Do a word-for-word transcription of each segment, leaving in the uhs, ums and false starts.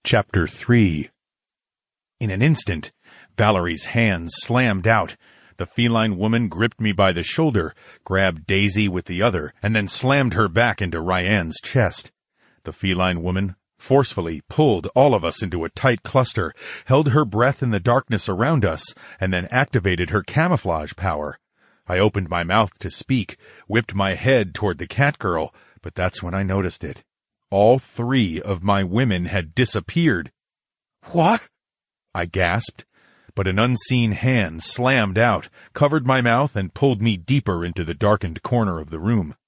Chapter three. In an instant, Valerie's hands slammed out. The feline woman gripped me by the shoulder, grabbed Daisy with the other, and then slammed her back into Ryan's chest. The feline woman forcefully pulled all of us into a tight cluster, held her breath in the darkness around us, and then activated her camouflage power. I opened my mouth to speak, whipped my head toward the cat girl, but that's when I noticed it. All three of my women had disappeared. "What?" I gasped, but an unseen hand slammed out, covered my mouth, and pulled me deeper into the darkened corner of the room.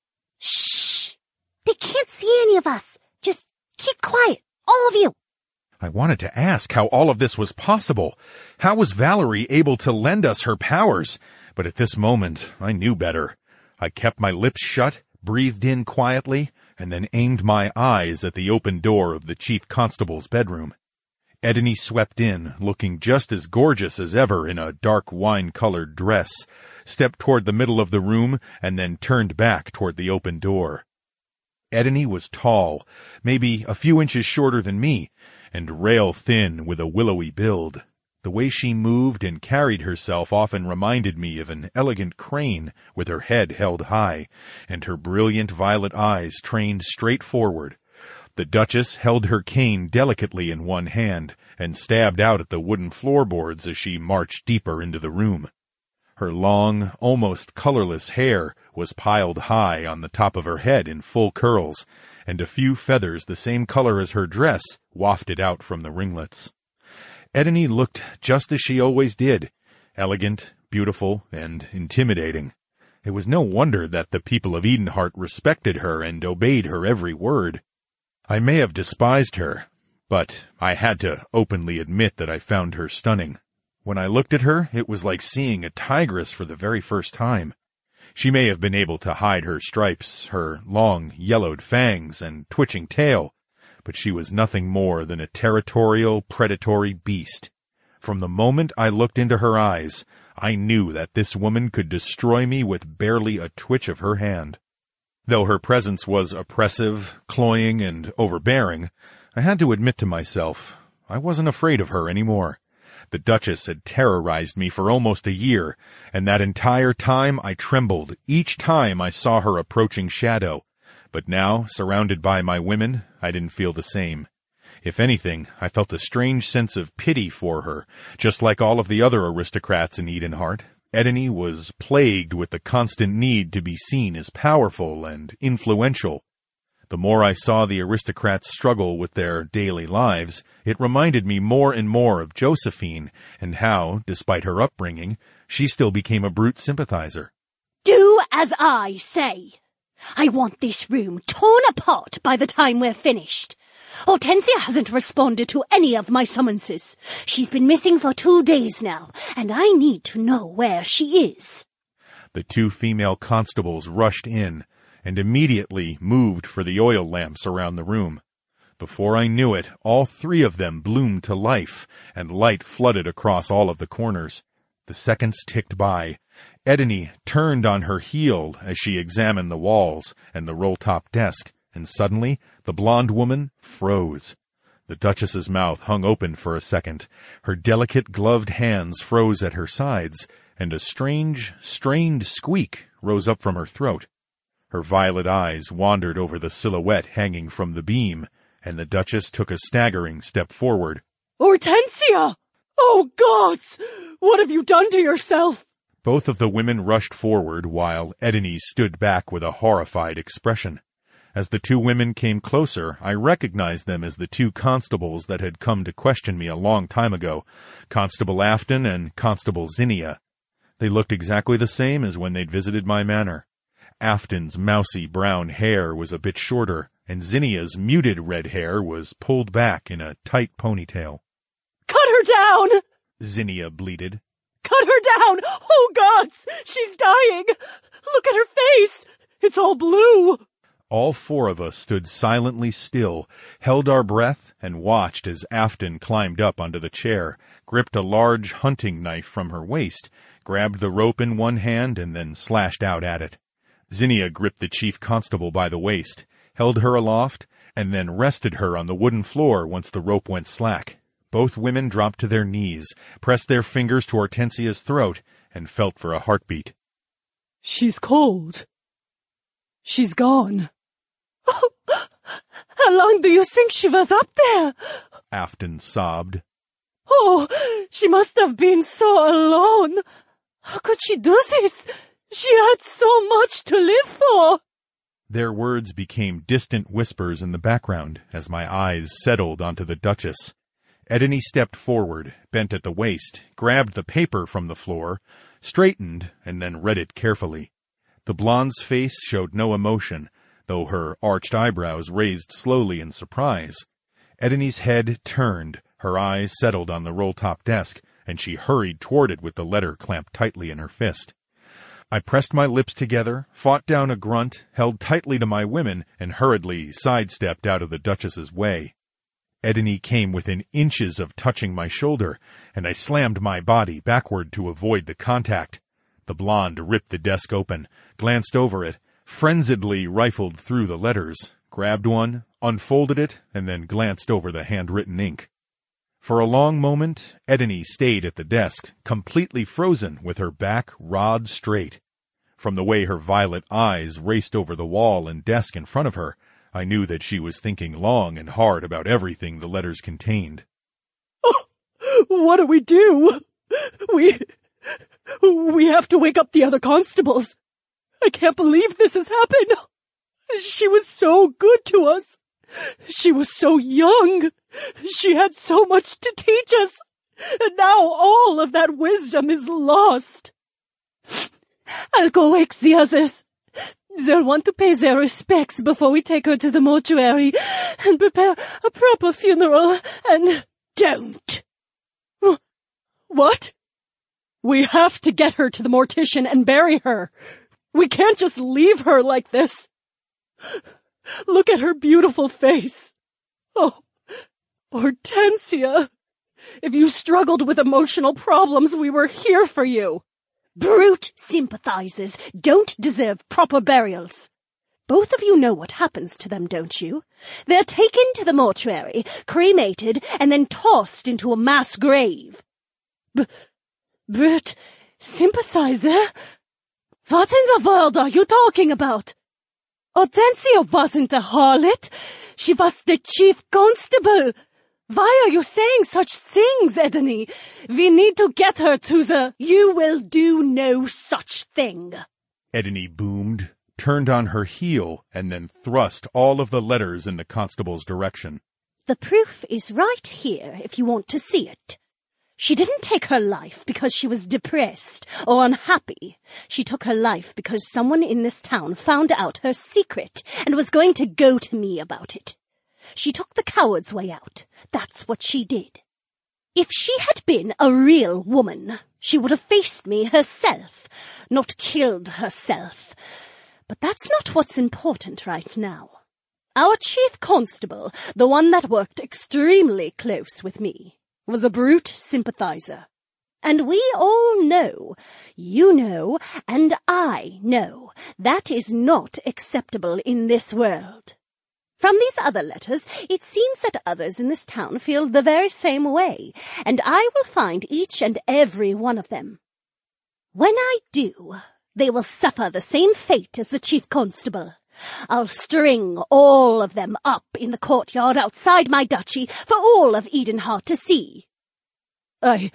"Shh! They can't see any of us. Just keep quiet, all of you." I wanted to ask how all of this was possible. How was Valerie able to lend us her powers? But at this moment, I knew better. I kept my lips shut, breathed in quietly, and then aimed my eyes at the open door of the chief constable's bedroom. Edney swept in, looking just as gorgeous as ever in a dark wine-colored dress, stepped toward the middle of the room, and then turned back toward the open door. Edney was tall, maybe a few inches shorter than me, and rail-thin with a willowy build. The way she moved and carried herself often reminded me of an elegant crane with her head held high, and her brilliant violet eyes trained straight forward. The Duchess held her cane delicately in one hand and stabbed out at the wooden floorboards as she marched deeper into the room. Her long, almost colorless hair was piled high on the top of her head in full curls, and a few feathers the same color as her dress wafted out from the ringlets. Edney looked just as she always did, elegant, beautiful, and intimidating. It was no wonder that the people of Edenheart respected her and obeyed her every word. I may have despised her, but I had to openly admit that I found her stunning. When I looked at her, it was like seeing a tigress for the very first time. She may have been able to hide her stripes, her long, yellowed fangs, and twitching tail, but she was nothing more than a territorial, predatory beast. From the moment I looked into her eyes, I knew that this woman could destroy me with barely a twitch of her hand. Though her presence was oppressive, cloying, and overbearing, I had to admit to myself, I wasn't afraid of her anymore. The Duchess had terrorized me for almost a year, and that entire time I trembled each time I saw her approaching shadow. But now, surrounded by my women, I didn't feel the same. If anything, I felt a strange sense of pity for her. Just like all of the other aristocrats in Edenheart, Edney was plagued with the constant need to be seen as powerful and influential. The more I saw the aristocrats struggle with their daily lives, it reminded me more and more of Josephine, and how, despite her upbringing, she still became a brute sympathizer. "Do as I say. I want this room torn apart by the time we're finished. Hortensia hasn't responded to any of my summonses. She's been missing for two days now, and I need to know where she is." The two female constables rushed in, and immediately moved for the oil lamps around the room. Before I knew it, all three of them bloomed to life, and light flooded across all of the corners. The seconds ticked by. Edney turned on her heel as she examined the walls and the roll-top desk, and suddenly the blonde woman froze. The Duchess's mouth hung open for a second. Her delicate gloved hands froze at her sides, and a strange, strained squeak rose up from her throat. Her violet eyes wandered over the silhouette hanging from the beam, and the Duchess took a staggering step forward. "Hortensia! Oh, gods! What have you done to yourself?" Both of the women rushed forward, while Edney stood back with a horrified expression. As the two women came closer, I recognized them as the two constables that had come to question me a long time ago, Constable Afton and Constable Zinnia. They looked exactly the same as when they'd visited my manor. Afton's mousy brown hair was a bit shorter, and Zinnia's muted red hair was pulled back in a tight ponytail. "Cut her down!" Zinnia bleated. "Cut her down! Oh, gods! She's dying! Look at her face! It's all blue!" All four of us stood silently still, held our breath, and watched as Afton climbed up onto the chair, gripped a large hunting knife from her waist, grabbed the rope in one hand, and then slashed out at it. Zinnia gripped the chief constable by the waist, held her aloft, and then rested her on the wooden floor once the rope went slack. Both women dropped to their knees, pressed their fingers to Hortensia's throat, and felt for a heartbeat. She's cold. She's gone. Oh, how long do you think she was up there? Afton sobbed. Oh, she must have been so alone. How could she do this? She had so much to live for. Their words became distant whispers in the background as my eyes settled onto the Duchess. Edony stepped forward, bent at the waist, grabbed the paper from the floor, straightened, and then read it carefully. The blonde's face showed no emotion, though her arched eyebrows raised slowly in surprise. Edony's head turned, her eyes settled on the roll-top desk, and she hurried toward it with the letter clamped tightly in her fist. I pressed my lips together, fought down a grunt, held tightly to my women, and hurriedly sidestepped out of the Duchess's way. Edony came within inches of touching my shoulder, and I slammed my body backward to avoid the contact. The blonde ripped the desk open, glanced over it, frenziedly rifled through the letters, grabbed one, unfolded it, and then glanced over the handwritten ink. For a long moment, Edony stayed at the desk, completely frozen with her back rod straight. From the way her violet eyes raced over the wall and desk in front of her, I knew that she was thinking long and hard about everything the letters contained. Oh, what do we do? We... we have to wake up the other constables. I can't believe this has happened. She was so good to us. She was so young. She had so much to teach us. And now all of that wisdom is lost. I'll go wake the others. They'll want to pay their respects before we take her to the mortuary and prepare a proper funeral and... Don't! What? We have to get her to the mortician and bury her. We can't just leave her like this. Look at her beautiful face. Oh, Hortensia. If you struggled with emotional problems, we were here for you. Brute sympathizers don't deserve proper burials. Both of you know what happens to them, don't you? They're taken to the mortuary, cremated, and then tossed into a mass grave. B- brute sympathizer? What in the world are you talking about? Hortensia wasn't a harlot. She was the chief constable. Why are you saying such things, Edony? We need to get her to the... You will do no such thing. Edony boomed, turned on her heel, and then thrust all of the letters in the constable's direction. The proof is right here if you want to see it. She didn't take her life because she was depressed or unhappy. She took her life because someone in this town found out her secret and was going to go to me about it. She took the coward's way out. That's what she did. If she had been a real woman, she would have faced me herself, not killed herself. But that's not what's important right now. Our chief constable, the one that worked extremely close with me, was a brute sympathizer. And we all know, you know, and I know, that is not acceptable in this world. From these other letters, it seems that others in this town feel the very same way, and I will find each and every one of them. When I do, they will suffer the same fate as the chief constable. I'll string all of them up in the courtyard outside my duchy for all of Edenheart to see. I...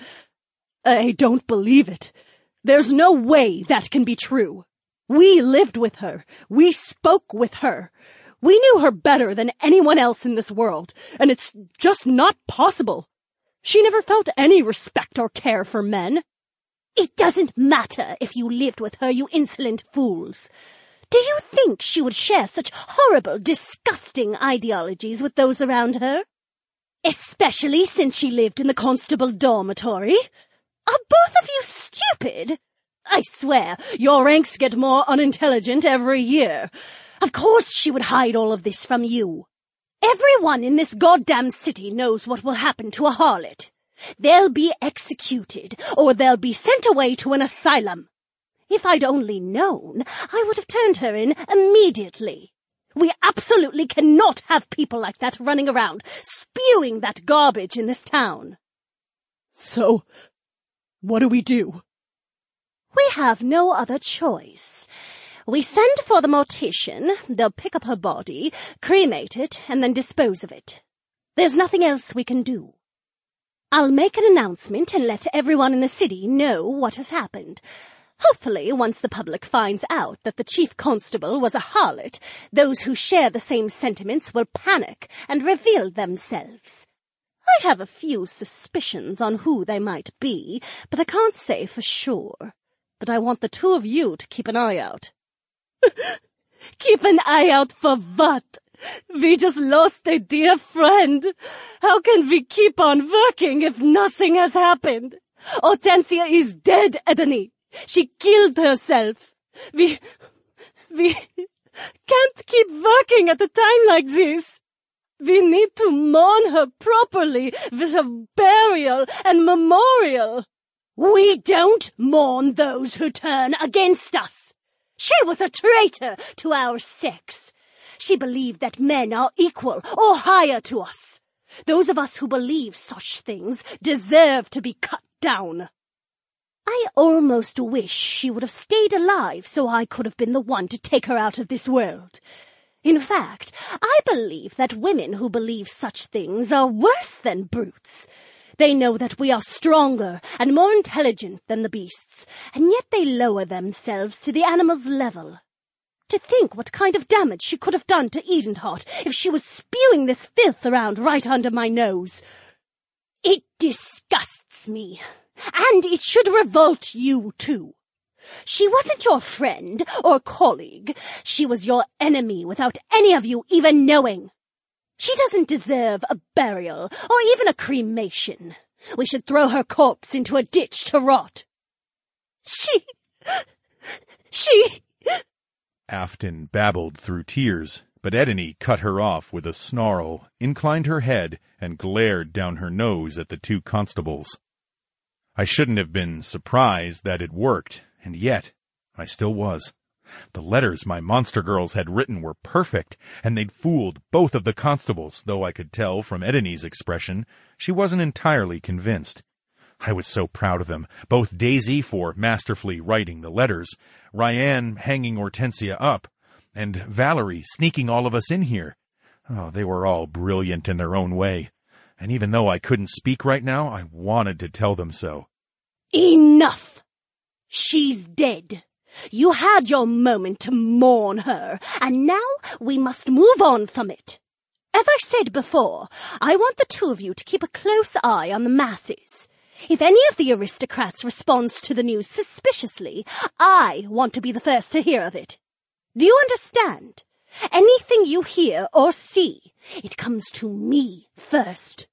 I don't believe it. There's no way that can be true. We lived with her. We spoke with her. We knew her better than anyone else in this world, and it's just not possible. She never felt any respect or care for men. It doesn't matter if you lived with her, you insolent fools. Do you think she would share such horrible, disgusting ideologies with those around her? Especially since she lived in the constable dormitory? Are both of you stupid? I swear, your ranks get more unintelligent every year. Of course she would hide all of this from you. Everyone in this goddamn city knows what will happen to a harlot. They'll be executed, or they'll be sent away to an asylum. If I'd only known, I would have turned her in immediately. We absolutely cannot have people like that running around, spewing that garbage in this town. So, what do we do? We have no other choice. We send for the mortician, they'll pick up her body, cremate it, and then dispose of it. There's nothing else we can do. I'll make an announcement and let everyone in the city know what has happened. Hopefully, once the public finds out that the chief constable was a harlot, those who share the same sentiments will panic and reveal themselves. I have a few suspicions on who they might be, but I can't say for sure. But I want the two of you to keep an eye out. Keep an eye out for what? We just lost a dear friend. How can we keep on working if nothing has happened? Hortensia is dead, Edeni. She killed herself. We, we can't keep working at a time like this. We need to mourn her properly with a burial and memorial. We don't mourn those who turn against us. She was a traitor to our sex. She believed that men are equal or higher to us. Those of us who believe such things deserve to be cut down. I almost wish she would have stayed alive so I could have been the one to take her out of this world. In fact, I believe that women who believe such things are worse than brutes. They know that we are stronger and more intelligent than the beasts, and yet they lower themselves to the animals' level. To think what kind of damage she could have done to Edenheart if she was spewing this filth around right under my nose. It disgusts me. And it should revolt you, too. She wasn't your friend or colleague. She was your enemy without any of you even knowing. She doesn't deserve a burial or even a cremation. We should throw her corpse into a ditch to rot. She... She... Afton babbled through tears, but Edeni cut her off with a snarl, inclined her head, and glared down her nose at the two constables. I shouldn't have been surprised that it worked, and yet I still was. The letters my monster girls had written were perfect, and they'd fooled both of the constables, though I could tell from Edeni's expression she wasn't entirely convinced. I was so proud of them, both Daisy for masterfully writing the letters, Ryan hanging Hortensia up, and Valerie sneaking all of us in here. Oh, they were all brilliant in their own way. And even though I couldn't speak right now, I wanted to tell them so. Enough! She's dead. You had your moment to mourn her, and now we must move on from it. As I said before, I want the two of you to keep a close eye on the masses. If any of the aristocrats responds to the news suspiciously, I want to be the first to hear of it. Do you understand? Anything you hear or see, it comes to me first.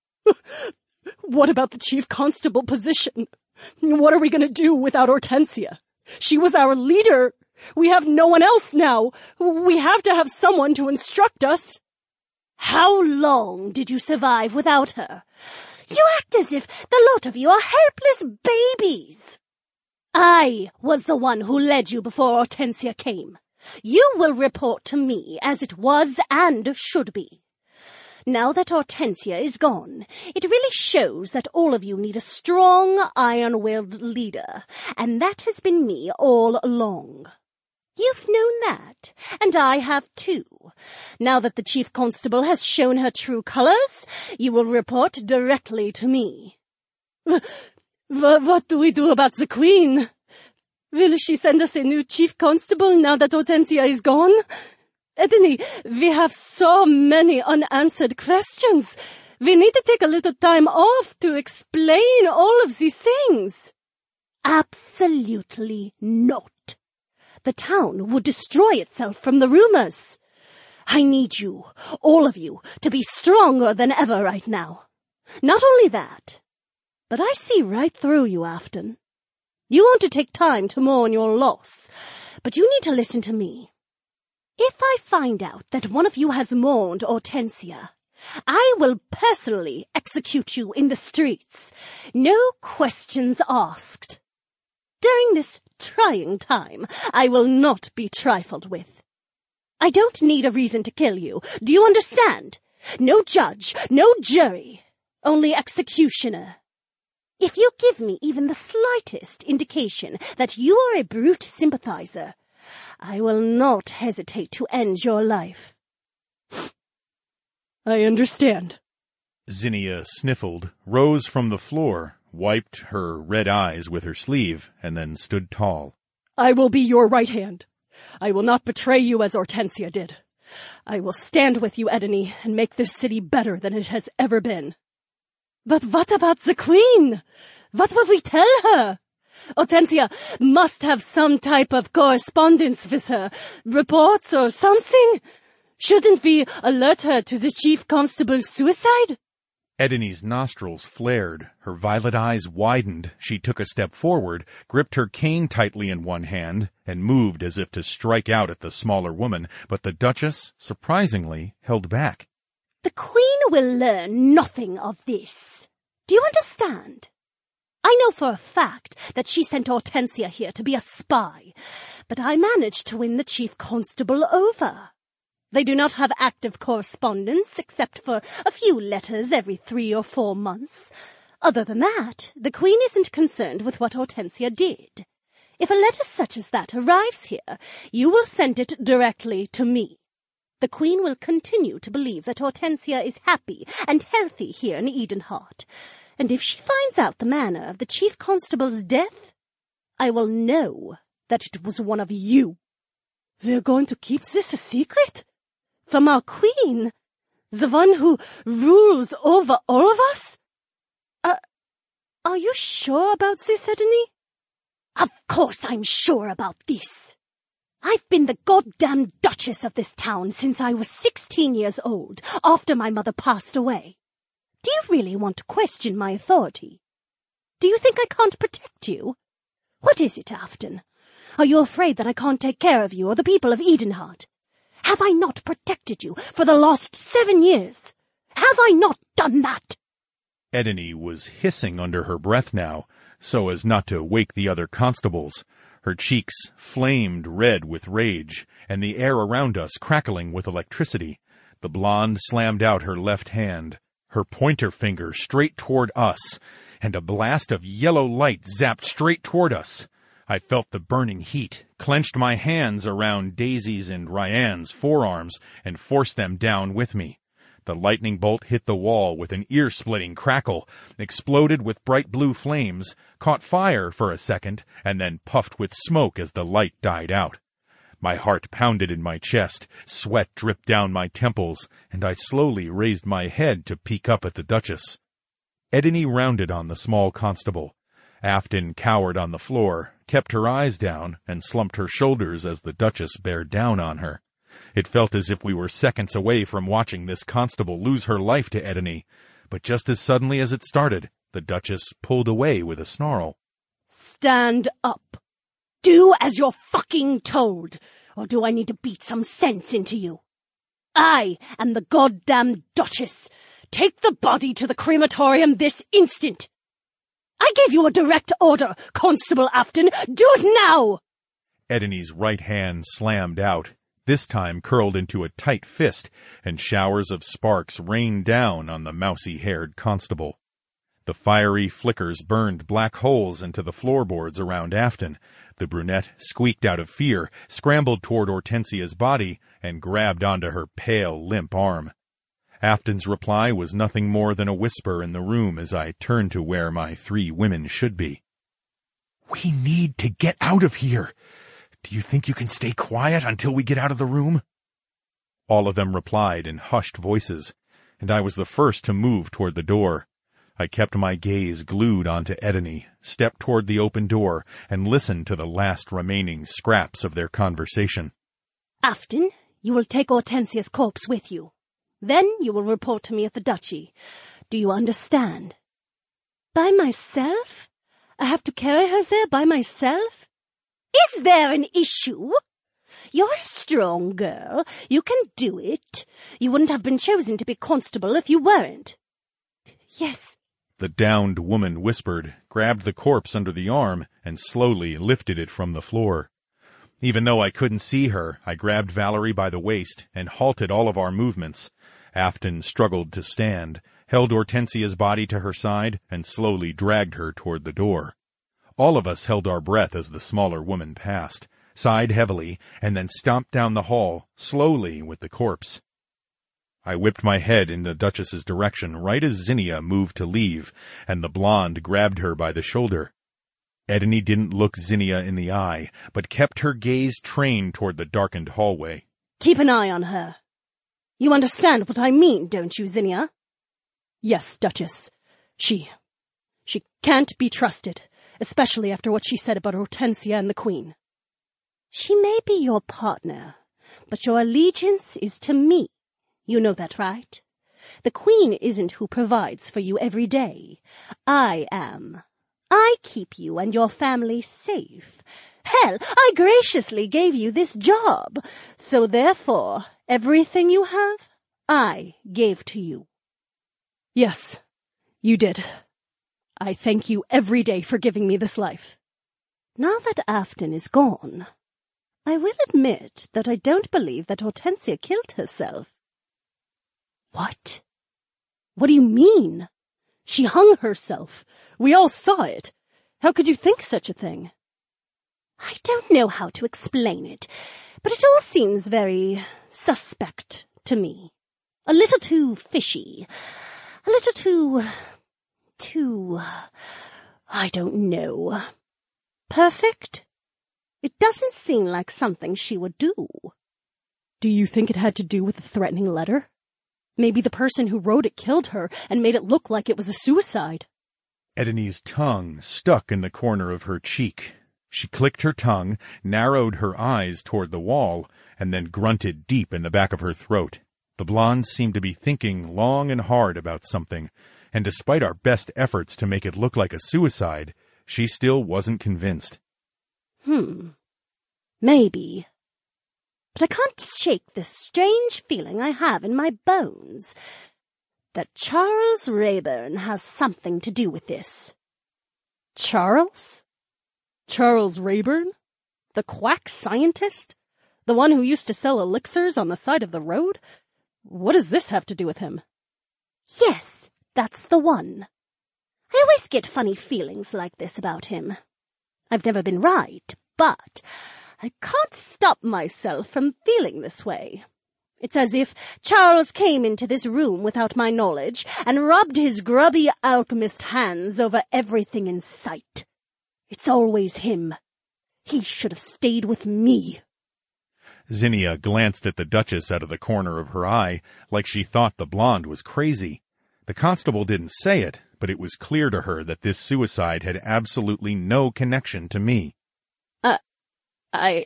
What about the chief constable position? What are we going to do without Hortensia? She was our leader. We have no one else now. We have to have someone to instruct us. How long did you survive without her? You act as if the lot of you are helpless babies. I was the one who led you before Hortensia came. You will report to me as it was and should be. Now that Hortensia is gone, it really shows that all of you need a strong, iron-willed leader, and that has been me all along. You've known that, and I have too. Now that the chief constable has shown her true colors, you will report directly to me. What do we do about the queen? Will she send us a new chief constable now that Hortensia is gone? Edeni, we have so many unanswered questions. We need to take a little time off to explain all of these things. Absolutely not. The town would destroy itself from the rumors. I need you, all of you, to be stronger than ever right now. Not only that, but I see right through you, Afton. You want to take time to mourn your loss, but you need to listen to me. If I find out that one of you has mourned Hortensia, I will personally execute you in the streets. No questions asked. During this trying time, I will not be trifled with. I don't need a reason to kill you. Do you understand? No judge, no jury, only executioner. If you give me even the slightest indication that you are a brute sympathizer, I will not hesitate to end your life. I understand. Zinnia sniffled, rose from the floor, wiped her red eyes with her sleeve, and then stood tall. I will be your right hand. I will not betray you as Hortensia did. I will stand with you, Edeni, and make this city better than it has ever been. But what about the Queen? What will we tell her? Hortensia must have some type of correspondence with her, reports or something. Shouldn't we alert her to the Chief Constable's suicide? Edeni's nostrils flared, her violet eyes widened, she took a step forward, gripped her cane tightly in one hand, and moved as if to strike out at the smaller woman, but the Duchess, surprisingly, held back. The Queen will learn nothing of this. Do you understand? I know for a fact that she sent Hortensia here to be a spy, but I managed to win the Chief Constable over. They do not have active correspondence, except for a few letters every three or four months. Other than that, the Queen isn't concerned with what Hortensia did. If a letter such as that arrives here, you will send it directly to me. The Queen will continue to believe that Hortensia is happy and healthy here in Edenheart, and if she finds out the manner of the Chief Constable's death, I will know that it was one of you. We're going to keep this a secret? From our Queen? The one who rules over all of us? Uh, are you sure about this, Edeni? Of course I'm sure about this. I've been the goddamn Duchess of this town since I was sixteen years old, after my mother passed away. Do you really want to question my authority? Do you think I can't protect you? What is it, Afton? Are you afraid that I can't take care of you or the people of Edenheart? Have I not protected you for the last seven years? Have I not done that? Edeni was hissing under her breath now, so as not to wake the other constables. Her cheeks flamed red with rage, and the air around us crackling with electricity. The blonde slammed out her left hand, her pointer finger straight toward us, and a blast of yellow light zapped straight toward us. I felt the burning heat, clenched my hands around Daisy's and Ryan's forearms, and forced them down with me. The lightning bolt hit the wall with an ear-splitting crackle, exploded with bright blue flames, caught fire for a second, and then puffed with smoke as the light died out. My heart pounded in my chest, sweat dripped down my temples, and I slowly raised my head to peek up at the Duchess. Edeni rounded on the small constable. Afton cowered on the floor, kept her eyes down, and slumped her shoulders as the Duchess bared down on her. It felt as if we were seconds away from watching this constable lose her life to Edeni, but just as suddenly as it started, the Duchess pulled away with a snarl. Stand up. Do as you're fucking told, or do I need to beat some sense into you? I am the goddamn Duchess. Take the body to the crematorium this instant. I gave you a direct order, Constable Afton. Do it now! Edeni's right hand slammed out, this time curled into a tight fist, and showers of sparks rained down on the mousy-haired constable. The fiery flickers burned black holes into the floorboards around Afton. The brunette squeaked out of fear, scrambled toward Hortensia's body, and grabbed onto her pale, limp arm. Afton's reply was nothing more than a whisper in the room as I turned to where my three women should be. "We need to get out of here. Do you think you can stay quiet until we get out of the room?" All of them replied in hushed voices, and I was the first to move toward the door. I kept my gaze glued onto Edeni, stepped toward the open door, and listened to the last remaining scraps of their conversation. Afton, you will take Hortensia's corpse with you. Then you will report to me at the duchy. Do you understand? By myself? I have to carry her there by myself? Is there an issue? You're a strong girl. You can do it. You wouldn't have been chosen to be constable if you weren't. Yes. The downed woman whispered, grabbed the corpse under the arm, and slowly lifted it from the floor. Even though I couldn't see her, I grabbed Valerie by the waist and halted all of our movements. Afton struggled to stand, held Hortensia's body to her side, and slowly dragged her toward the door. All of us held our breath as the smaller woman passed, sighed heavily, and then stomped down the hall, slowly with the corpse. I whipped my head in the Duchess's direction right as Zinnia moved to leave, and the blonde grabbed her by the shoulder. Edney didn't look Zinnia in the eye, but kept her gaze trained toward the darkened hallway. Keep an eye on her. You understand what I mean, don't you, Zinnia? Yes, Duchess. She... she can't be trusted, especially after what she said about Hortensia and the Queen. She may be your partner, but your allegiance is to me. You know that, right? The Queen isn't who provides for you every day. I am. I keep you and your family safe. Hell, I graciously gave you this job. So therefore, everything you have, I gave to you. Yes, you did. I thank you every day for giving me this life. Now that Afton is gone, I will admit that I don't believe that Hortensia killed herself. What? What do you mean? She hung herself. We all saw it. How could you think such a thing? I don't know how to explain it, but it all seems very suspect to me. A little too fishy. A little too... too... I don't know. Perfect? It doesn't seem like something she would do. Do you think it had to do with the threatening letter? Maybe the person who wrote it killed her and made it look like it was a suicide. Edney's tongue stuck in the corner of her cheek. She clicked her tongue, narrowed her eyes toward the wall, and then grunted deep in the back of her throat. The blonde seemed to be thinking long and hard about something, and despite our best efforts to make it look like a suicide, she still wasn't convinced. Hmm. Maybe. But I can't shake this strange feeling I have in my bones that Charles Rayburn has something to do with this. Charles? Charles Rayburn? The quack scientist? The one who used to sell elixirs on the side of the road? What does this have to do with him? Yes, that's the one. I always get funny feelings like this about him. I've never been right, but I can't stop myself from feeling this way. It's as if Charles came into this room without my knowledge and rubbed his grubby alchemist hands over everything in sight. It's always him. He should have stayed with me. Zinnia glanced at the Duchess out of the corner of her eye, like she thought the blonde was crazy. The constable didn't say it, but it was clear to her that this suicide had absolutely no connection to me. Uh, I...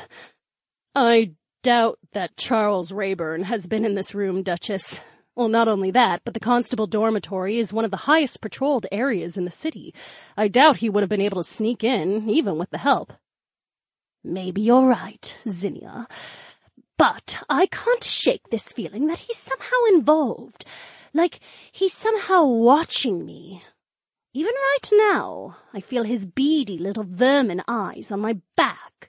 I doubt that Charles Rayburn has been in this room, Duchess. Well, not only that, but the constable dormitory is one of the highest patrolled areas in the city. I doubt he would have been able to sneak in, even with the help. Maybe you're right, Zinnia. But I can't shake this feeling that he's somehow involved. Like he's somehow watching me. Even right now, I feel his beady little vermin eyes on my back.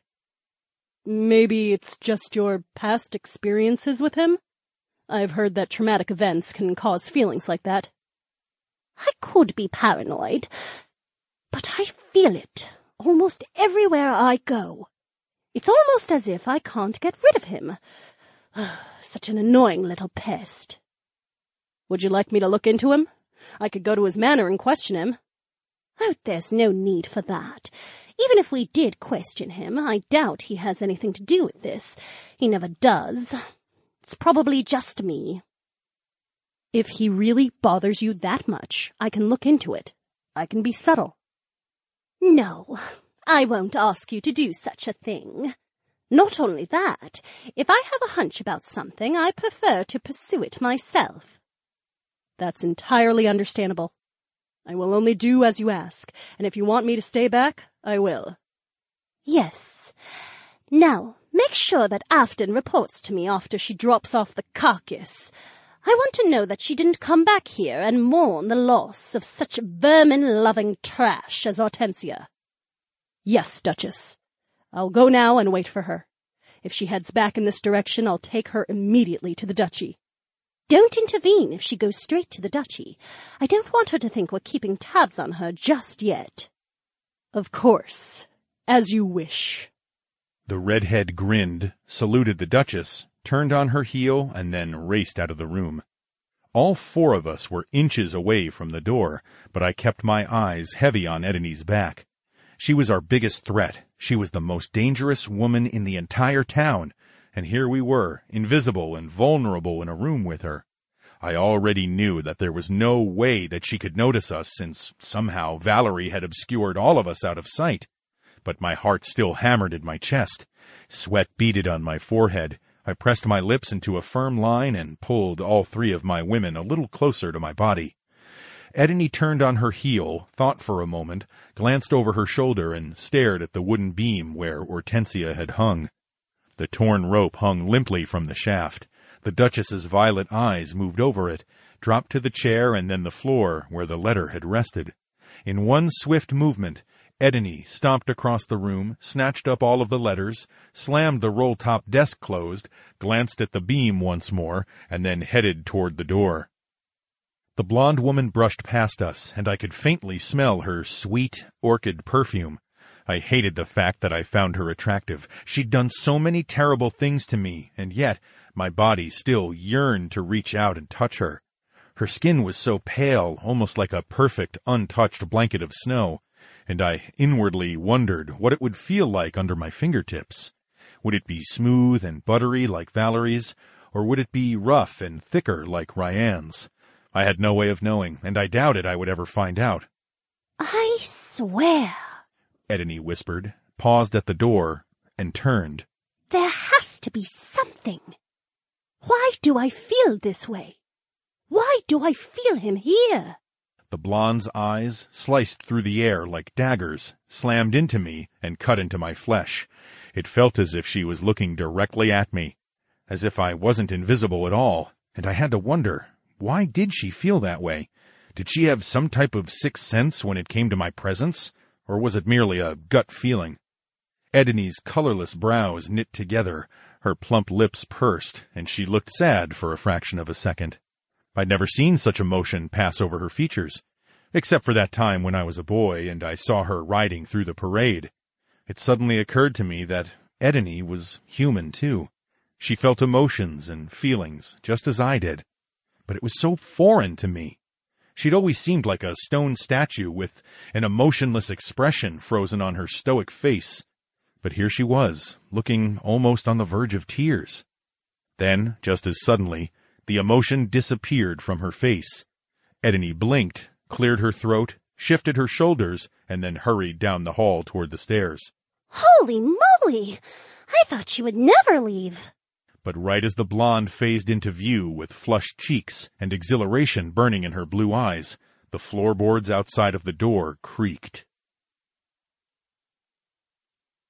Maybe it's just your past experiences with him? I've heard that traumatic events can cause feelings like that. I could be paranoid, but I feel it almost everywhere I go. It's almost as if I can't get rid of him. Such an annoying little pest. Would you like me to look into him? I could go to his manor and question him. Oh, there's no need for that. Even if we did question him, I doubt he has anything to do with this. He never does. It's probably just me. If he really bothers you that much, I can look into it. I can be subtle. No, I won't ask you to do such a thing. Not only that, if I have a hunch about something, I prefer to pursue it myself. That's entirely understandable. I will only do as you ask, and if you want me to stay back, I will. Yes. Now, make sure that Afton reports to me after she drops off the carcass. I want to know that she didn't come back here and mourn the loss of such vermin-loving trash as Hortensia. Yes, Duchess. I'll go now and wait for her. If she heads back in this direction, I'll take her immediately to the duchy. Don't intervene if she goes straight to the duchy. I don't want her to think we're keeping tabs on her just yet. Of course. As you wish. The redhead grinned, saluted the Duchess, turned on her heel, and then raced out of the room. All four of us were inches away from the door, but I kept my eyes heavy on Edeni's back. She was our biggest threat. She was the most dangerous woman in the entire town, and here we were, invisible and vulnerable in a room with her. I already knew that there was no way that she could notice us, since somehow Valerie had obscured all of us out of sight. But my heart still hammered in my chest. Sweat beaded on my forehead. I pressed my lips into a firm line and pulled all three of my women a little closer to my body. Edeni turned on her heel, thought for a moment, glanced over her shoulder, and stared at the wooden beam where Hortensia had hung. The torn rope hung limply from the shaft. The Duchess's violet eyes moved over it, dropped to the chair and then the floor where the letter had rested. In one swift movement, Edeni stomped across the room, snatched up all of the letters, slammed the roll-top desk closed, glanced at the beam once more, and then headed toward the door. The blonde woman brushed past us, and I could faintly smell her sweet, orchid perfume. I hated the fact that I found her attractive. She'd done so many terrible things to me, and yet my body still yearned to reach out and touch her. Her skin was so pale, almost like a perfect, untouched blanket of snow, and I inwardly wondered what it would feel like under my fingertips. Would it be smooth and buttery like Valerie's, or would it be rough and thicker like Ryan's? I had no way of knowing, and I doubted I would ever find out. I swear, Edeni whispered, paused at the door, and turned. There has to be something. Why do I feel this way? Why do I feel him here? The blonde's eyes, sliced through the air like daggers, slammed into me and cut into my flesh. It felt as if she was looking directly at me, as if I wasn't invisible at all, and I had to wonder, why did she feel that way? Did she have some type of sixth sense when it came to my presence, or was it merely a gut feeling? Edeni's colorless brows knit together, her plump lips pursed, and she looked sad for a fraction of a second. I'd never seen such emotion pass over her features, except for that time when I was a boy and I saw her riding through the parade. It suddenly occurred to me that Edeni was human too. She felt emotions and feelings, just as I did. But it was so foreign to me. She'd always seemed like a stone statue with an emotionless expression frozen on her stoic face. But here she was, looking almost on the verge of tears. Then, just as suddenly, the emotion disappeared from her face. Edeni blinked, cleared her throat, shifted her shoulders, and then hurried down the hall toward the stairs. Holy moly! I thought she would never leave. But right as the blonde phased into view with flushed cheeks and exhilaration burning in her blue eyes, the floorboards outside of the door creaked.